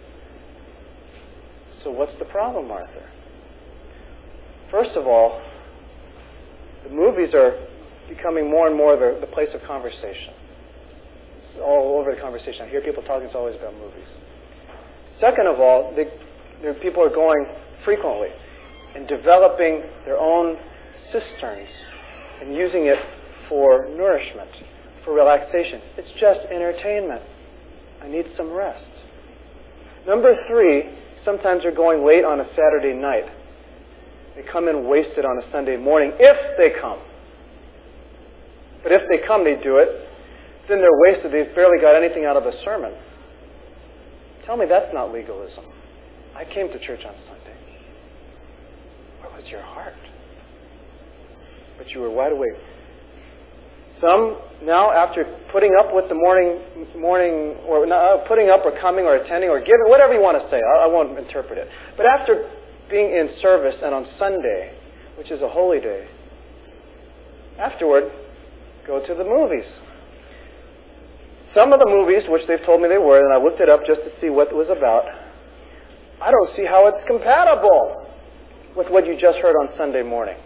So what's the problem, Arthur? First of all, the movies are becoming more and more the, the place of conversation. It's all over the conversation. I hear people talking, it's always about movies. Second of all, they, the people are going frequently and developing their own cisterns and using it for nourishment, for relaxation. It's just entertainment. I need some rest. Number three, sometimes they're going late on a Saturday night. They come in wasted on a Sunday morning, if they come. But if they come, they do it. Then they're wasted. They've barely got anything out of a sermon. Tell me that's not legalism. I came to church on Sunday. Where was your heart? But you were wide awake. Some now, after putting up with the morning, morning, or uh, putting up, or coming, or attending, or giving, whatever you want to say, I, I won't interpret it. But after being in service and on Sunday, which is a holy day, afterward, go to the movies. Some of the movies, which they've told me they were, and I looked it up just to see what it was about, I don't see how it's compatible with what you just heard on Sunday morning.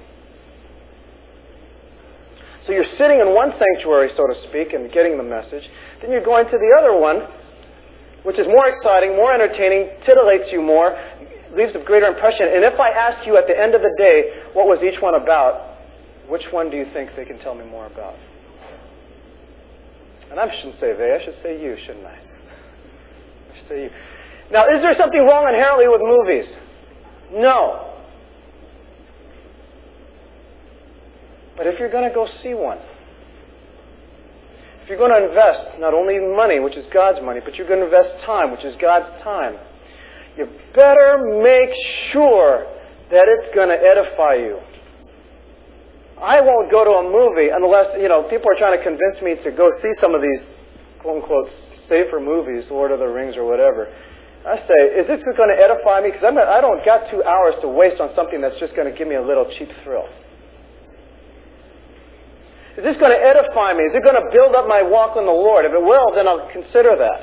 So you're sitting in one sanctuary, so to speak, and getting the message. Then you're going to the other one, which is more exciting, more entertaining, titillates you more, leaves a greater impression. And if I ask you at the end of the day, what was each one about, which one do you think they can tell me more about? And I shouldn't say they, I should say you, shouldn't I? I should say you. Now, is there something wrong inherently with movies? No. But if you're going to go see one, if you're going to invest not only money, which is God's money, but you're going to invest time, which is God's time, you better make sure that it's going to edify you. I won't go to a movie unless, you know, people are trying to convince me to go see some of these, quote-unquote, safer movies, Lord of the Rings or whatever. I say, is this going to edify me? Because I'm not, I don't got two hours to waste on something that's just going to give me a little cheap thrill. Is this going to edify me? Is it going to build up my walk with the Lord? If it will, then I'll consider that.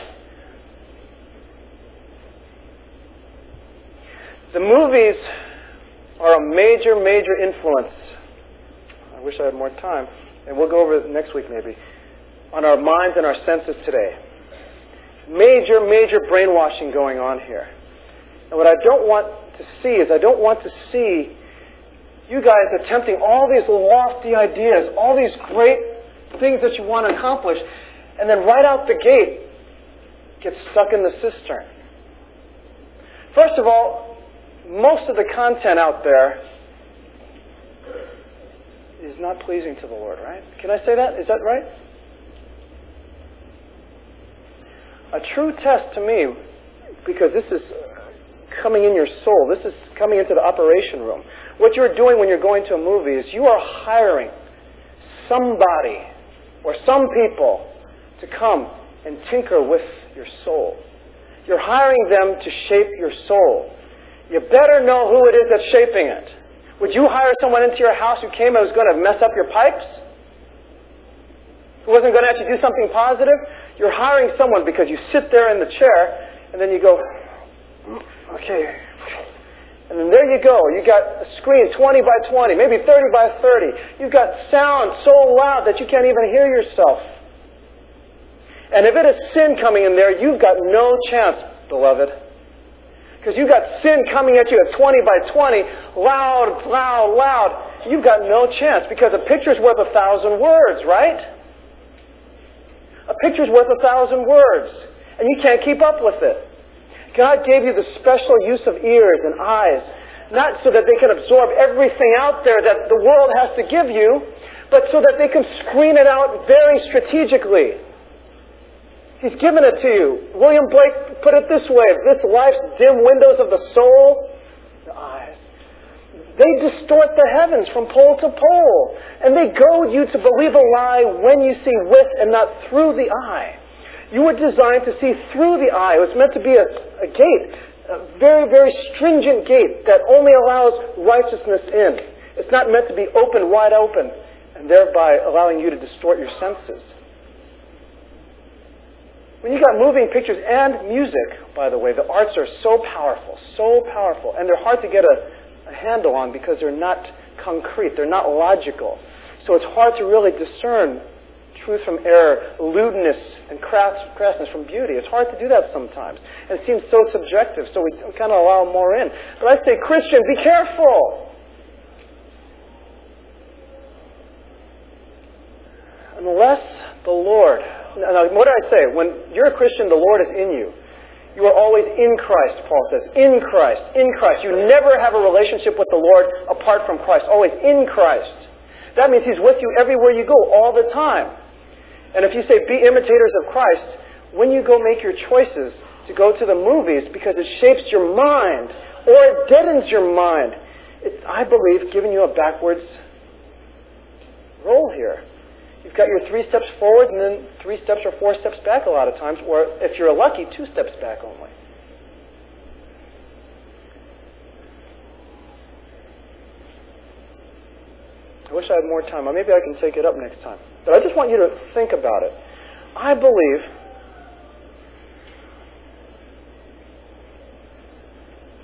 The movies are a major, major influence. I wish I had more time. And we'll go over it next week maybe. On our minds and our senses today. Major, major brainwashing going on here. And what I don't want to see is I don't want to see you guys attempting all these lofty ideas, all these great things that you want to accomplish, and then right out the gate, get stuck in the cistern. First of all, most of the content out there is not pleasing to the Lord, right? Can I say that? Is that right? A true test to me, because this is coming in your soul, this is coming into the operation room. What you're doing when you're going to a movie is you are hiring somebody or some people to come and tinker with your soul. You're hiring them to shape your soul. You better know who it is that's shaping it. Would you hire someone into your house who came and was going to mess up your pipes? Who wasn't going to actually do something positive? You're hiring someone because you sit there in the chair and then you go, okay. And then there you go. You got a screen twenty by twenty, maybe thirty by thirty. You've got sound so loud that you can't even hear yourself. And if it is sin coming in there, you've got no chance, beloved. Because you've got sin coming at you at twenty by twenty, loud, loud, loud. You've got no chance because a picture's worth a thousand words, right? A picture's worth a thousand words. And you can't keep up with it. God gave you the special use of ears and eyes, not so that they can absorb everything out there that the world has to give you, but so that they can screen it out very strategically. He's given it to you. William Blake put it this way: this life's dim windows of the soul, the eyes, they distort the heavens from pole to pole. And they goad you to believe a lie when you see with and not through the eye. You were designed to see through the eye. It was meant to be a, a gate, a very, very stringent gate that only allows righteousness in. It's not meant to be open, wide open, and thereby allowing you to distort your senses. When you got moving pictures and music, by the way, the arts are so powerful, so powerful, and they're hard to get a, a handle on because they're not concrete, they're not logical. So it's hard to really discern truth from error, lewdness and crassness from beauty. It's hard to do that sometimes. And it seems so subjective, so we kind of allow more in. But I say, Christian, be careful. Unless the Lord... Now, what did I say? When you're a Christian, the Lord is in you. You are always in Christ, Paul says. In Christ. In Christ. You never have a relationship with the Lord apart from Christ. Always in Christ. That means He's with you everywhere you go, all the time. And if you say, be imitators of Christ, when you go make your choices to go to the movies because it shapes your mind or it deadens your mind, it's, I believe, giving you a backwards roll here. You've got your three steps forward and then three steps or four steps back a lot of times, or if you're lucky, two steps back only. I wish I had more time. Or maybe I can take it up next time. But I just want you to think about it. I believe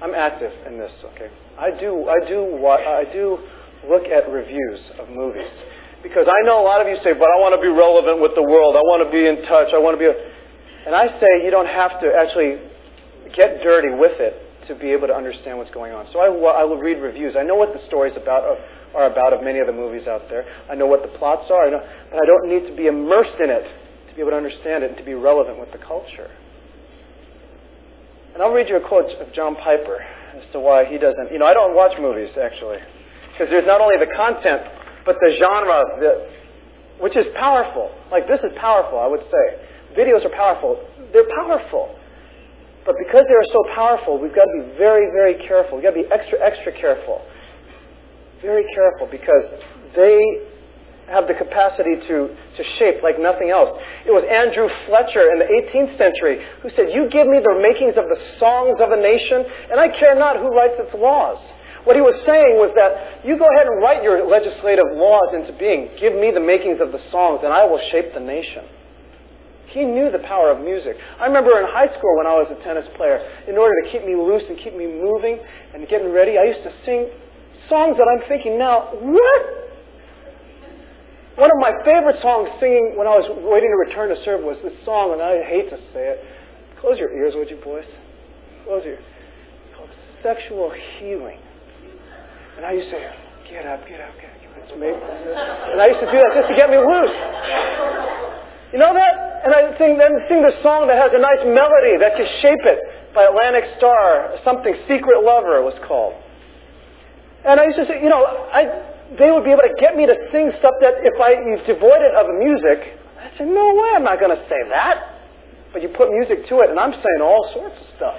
I'm active in this, okay? I do, I do, I do look at reviews of movies. Because I know a lot of you say, but I want to be relevant with the world. I want to be in touch. I want to be... A... And I say you don't have to actually get dirty with it to be able to understand what's going on. So I, I will read reviews. I know what the stories about of, are about of many of the movies out there. I know what the plots are. I know, but I don't need to be immersed in it to be able to understand it and to be relevant with the culture. And I'll read you a quote of John Piper as to why he doesn't... You know, I don't watch movies, actually. Because there's not only the content, but the genre, the, which is powerful. Like, this is powerful, I would say. Videos are powerful. They're powerful. But because they are so powerful, we've got to be very, very careful. We've got to be extra, extra careful. Very careful, because they have the capacity to, to shape like nothing else. It was Andrew Fletcher in the eighteenth century who said, "You give me the makings of the songs of a nation, and I care not who writes its laws." What he was saying was that you go ahead and write your legislative laws into being. Give me the makings of the songs, and I will shape the nation. He knew the power of music. I remember in high school when I was a tennis player, in order to keep me loose and keep me moving and getting ready, I used to sing songs that I'm thinking now, what? One of my favorite songs singing when I was waiting to return to serve was this song, and I hate to say it. Close your ears, would you, boys? Close your ears. It's called Sexual Healing. And I used to say, get up, get up, get up. It's me. And I used to do that just to get me loose. You know that? And I sing, then sing the song that has a nice melody that can shape it by Atlantic Starr, something, Secret Lover it was called. And I used to say, you know, I, they would be able to get me to sing stuff that if I was devoid of music, I said, no way, I'm not going to say that. But you put music to it, and I'm saying all sorts of stuff.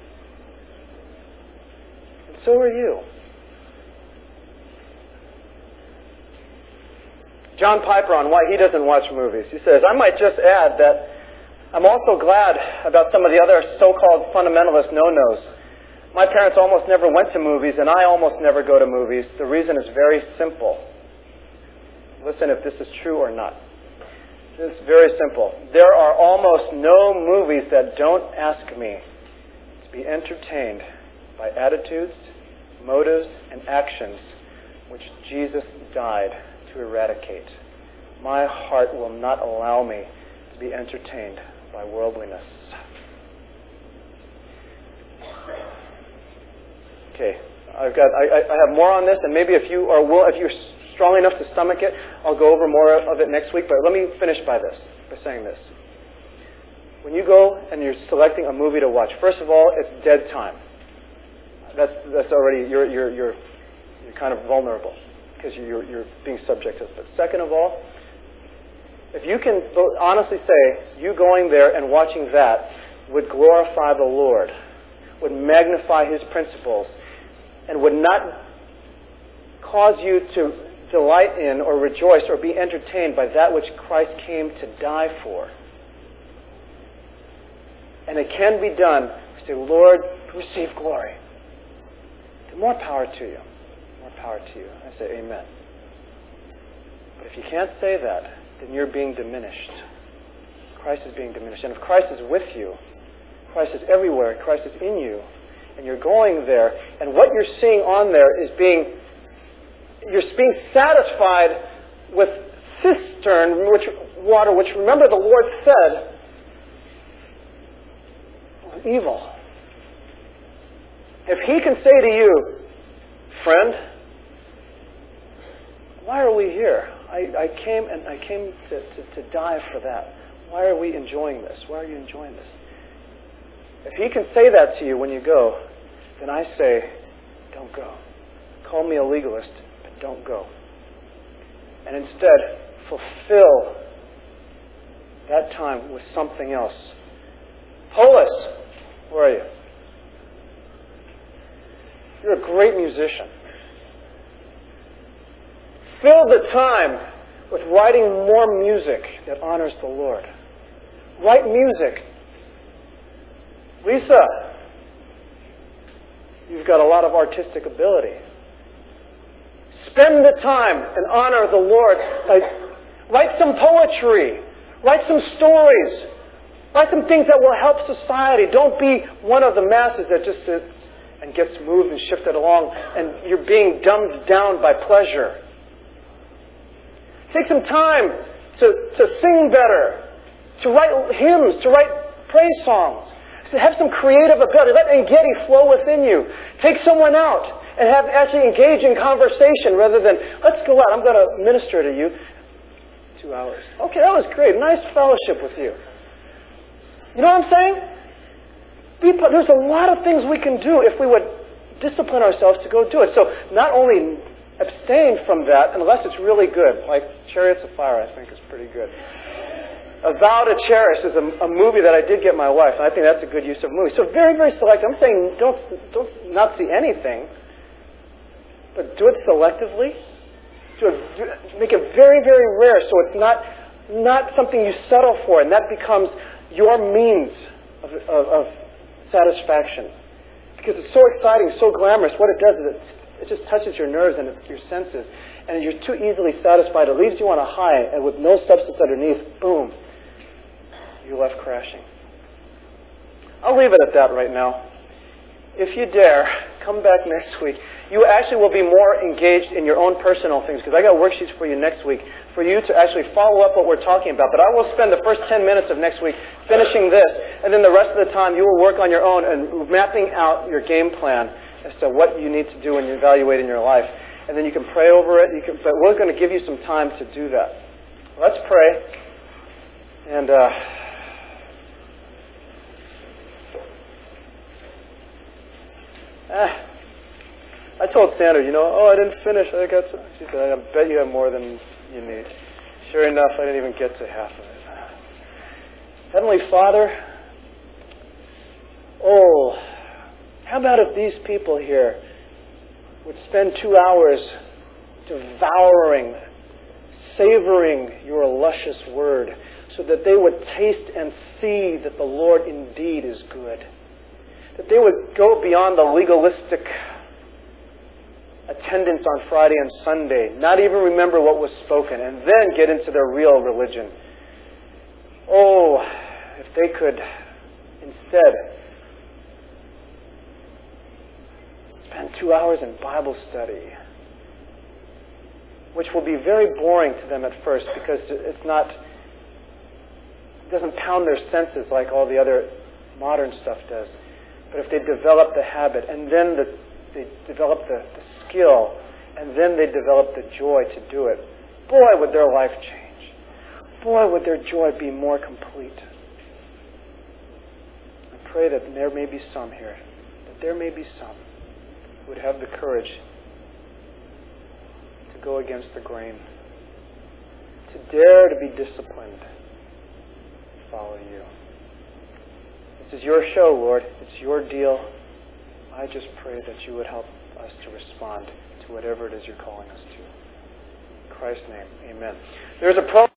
And so are you. John Piper on why he doesn't watch movies. He says, I might just add that I'm also glad about some of the other so-called fundamentalist no-nos. My parents almost never went to movies, and I almost never go to movies. The reason is very simple. Listen if this is true or not. It's very simple. There are almost no movies that don't ask me to be entertained by attitudes, motives, and actions which Jesus died to eradicate. My heart will not allow me to be entertained by worldliness. Okay, I've got. I, I have more on this, and maybe if you are will, if you're strong enough to stomach it, I'll go over more of it next week. But let me finish by this, by saying this. When you go and you're selecting a movie to watch, first of all, it's dead time. That's that's already you're you're you're you're kind of vulnerable, because you're, you're being subject to it. But second of all, if you can honestly say, you going there and watching that would glorify the Lord, would magnify His principles, and would not cause you to delight in or rejoice or be entertained by that which Christ came to die for. And it can be done. We say, Lord, receive glory. More power to you. More power to you. I say amen. But if you can't say that, then you're being diminished. Christ is being diminished. And if Christ is with you, Christ is everywhere, Christ is in you, and you're going there, and what you're seeing on there is being, you're being satisfied with cistern which, water, which remember the Lord said was evil. If He can say to you, friend, why are we here? I, I came and I came to, to, to die for that. Why are we enjoying this? Why are you enjoying this? If He can say that to you when you go, then I say, don't go. Call me a legalist, but don't go. And instead, fulfill that time with something else. Polis, where are you? You're a great musician. Fill the time with writing more music that honors the Lord. Write music. Lisa, you've got a lot of artistic ability. Spend the time and honor the Lord. By, write some poetry. Write some stories. Write some things that will help society. Don't be one of the masses that just sits and gets moved and shifted along, and you're being dumbed down by pleasure. Take some time to, to sing better, to write hymns, to write praise songs, to have some creative ability. Let Engedi flow within you. Take someone out and have actually engage in conversation rather than, let's go out, I'm going to minister to you. Two hours. Okay, that was great. Nice fellowship with you. You know what I'm saying? Be, there's a lot of things we can do if we would discipline ourselves to go do it. So not only abstain from that unless it's really good, like Chariots of Fire, I think is pretty good. A Vow to Cherish is a, a movie that I did get my wife, and I think that's a good use of a movie. So very, very selective. I'm saying don't don't not see anything, but do it selectively. Do it, make it very, very rare, so it's not not something you settle for, and that becomes your means of, of, of satisfaction. Because it's so exciting, so glamorous. What it does is it, it just touches your nerves and your senses, and you're too easily satisfied. It leaves you on a high, and with no substance underneath, boom, you're left crashing. I'll leave it at that right now. If you dare, come back next week. You actually will be more engaged in your own personal things, because I got worksheets for you next week for you to actually follow up what we're talking about. But I will spend the first ten minutes of next week finishing this, and then the rest of the time you will work on your own and mapping out your game plan as to what you need to do when you evaluate in your life. And then you can pray over it. You can, but we're going to give you some time to do that. Let's pray. And uh, ah, I told Sandra, you know, oh, I didn't finish. I got some. She said, I bet you have more than you need. Sure enough, I didn't even get to half of it. Heavenly Father, oh, how about if these people here would spend two hours devouring, savoring your luscious word, so that they would taste and see that the Lord indeed is good. That they would go beyond the legalistic attendance on Friday and Sunday, not even remember what was spoken, and then get into their real religion. Oh, if they could instead spend two hours in Bible study, which will be very boring to them at first because it's not, it doesn't pound their senses like all the other modern stuff does. But if they develop the habit, and then the, they develop the, the skill, and then they develop the joy to do it, boy, would their life change. Boy, would their joy be more complete. I pray that there may be some here, that there may be some who would have the courage to go against the grain, to dare to be disciplined, follow you. This is your show, Lord. It's your deal. I just pray that you would help us to respond to whatever it is you're calling us to. In Christ's name, amen. There's a program